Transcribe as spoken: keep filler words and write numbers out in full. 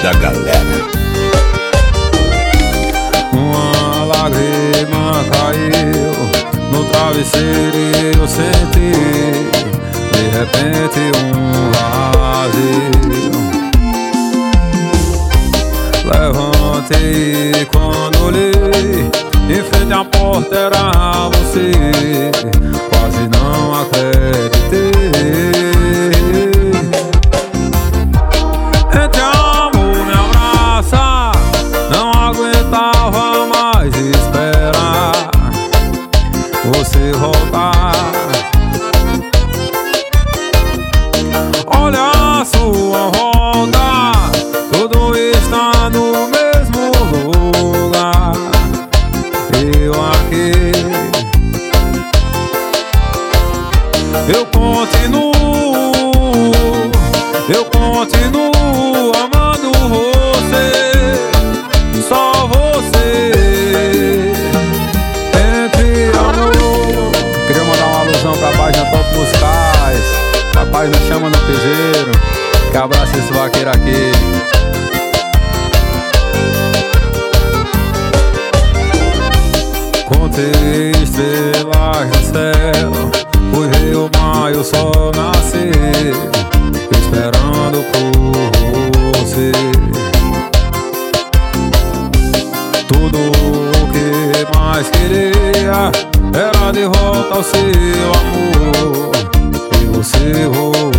da galera. Uma lágrima caiu no travesseiro e eu senti de repente um vazio. Levantei quando olhei, em frente à porta era você. Quase não acreditei. Entre amor me abraça, não aguentava mais esperar você voltar. Olha a sua volta, tudo está no mesmo lugar. Eu aqui, eu continuo, eu continuo amando você, só você. Entre amor. Queria mandar uma alusão pra página Top Musicais, a página Chama no Piseiro. Que abraça esse vaqueiro aqui. Contei estrelas no céu, fui ver o mar e o sol nascer, esperando por você. Tudo o que mais queria era de volta ao seu amor, e você voltou.